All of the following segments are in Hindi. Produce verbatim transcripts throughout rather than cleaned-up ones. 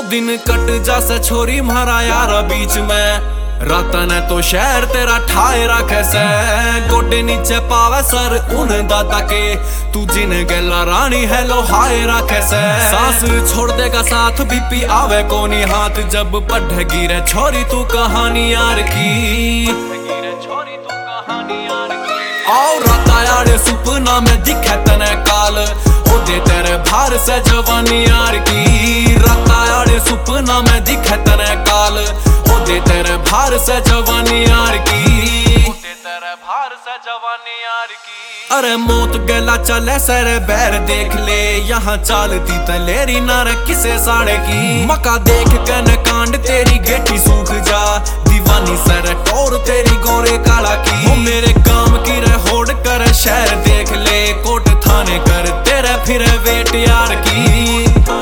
दिन कट जासे छोरी म्हारा यारा बीच में, राता ने तो शहर तेरा ठाए रखे से। गोडे नीचे पावे सर उन दादा के, तू जिन गला रानी है लो हाय रखे से। सांस छोड़ देगा साथ बीपी आवे कोनी हाथ, जब पढ़ गिरे छोरी तू कहानी यार की। आओ राता यार सुपना में दिखे तने काल, ओ दे तेरे भार से जवानी यार की। राता यार सुपना में दिखे तने काल, ओ दे तेरे भार से जवानी यार की। ओ दे तेरे भार से जवानी यार की। अरे मौत गला चले सरे बैर देख ले, यहाँ चालती तलेरी नार किसे साड़े की। मका देख के न कांड तेरी गेठी सूख जा, दीवानी सर टोर तेरी गोरे काला की। वो मेरे काम की रे होड़ कर शहर देख ले, कोट थाने कर तेरे फिर वेट यार की।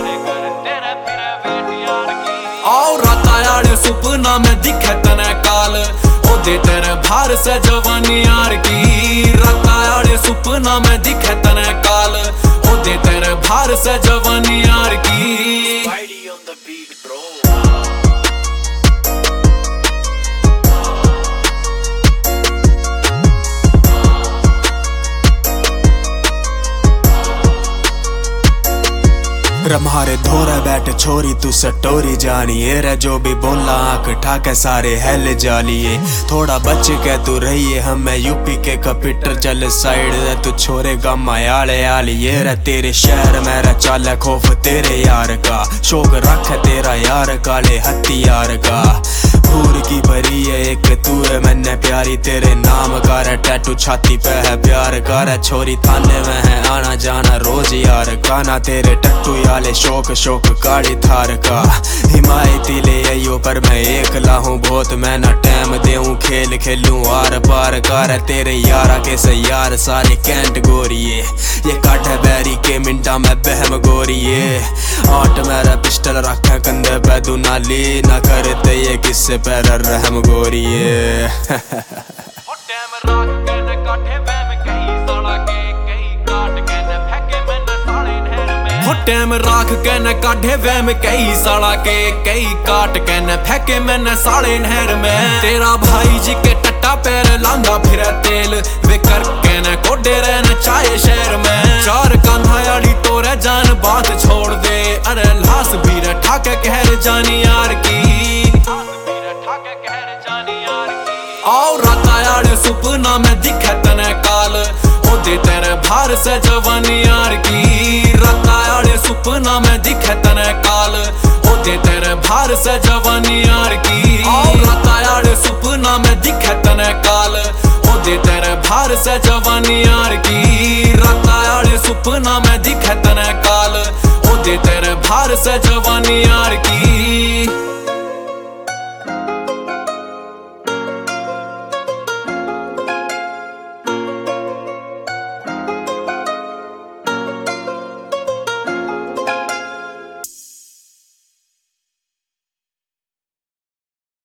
आओ राता यार सुपना में दिखे तने काल, ओ दे तेरे भार से जवानी यार की। राता यार सुपना में दिखे तने काल, ओ दे तेरे भार से जवानी यार की। रम्हारे धोरा बैठ छोरी तू सटोरी जानिए रे, जो भी बोला आंख ठाके सारे हेल जालिए। थोड़ा बच के तू रहिए हमें यूपी के कपिटर, चल साइड रे तू छोरे गा मायाले आलिए रे। तेरे शहर मेरा चाल खौफ तेरे यार का, शौक रख तेरा यार काले हथियार का। भूर की भरी है एक तू है मैंने प्यारी, तेरे नाम का रे टैटू छाती पे है प्यार का रे। छोरी थाने में है आना जाना रोज यार का, ना तेरे टट्टू याले शौक शौक काली थार का। हिमायती ले आइयो पर मैं एकला हूँ बहुत, मैं ना टाइम देऊं खेल खेलूं आर पार का रे। तेरे यारा के से यार सारे कैंट गोरिए, ये काट बैरी के मिंटा में बहम गोरिए। आठ मेरा पिस्टल रखा कंधे पे तू नाली, ना करते ये किससे पैर रहम गोरिए। टाइम राख के न काढ़े वहम कई साला के, कई काट के न फेंके मैंने साले नहर में। तेरा भाई जी के टट्टा पैर लांगा फिर तेल, वे करके न कोडे रहना चाहे शहर में। चार कांधा याड़ी तोरे जान बात छोड़ दे, अरे लाश भी रठा के कहर जानी यार की। आओ राता यार सुपना में दिखे तने काल, ओ दे तेरे भार से जवानी यार की। राता यार सुपना में दिखे तने काल, ओ दे तेरे भार से जवानी यार की। आओ राता यार सुपना में दिखे तने काल, ओ दे तेरे भार से जवानी यार की। राता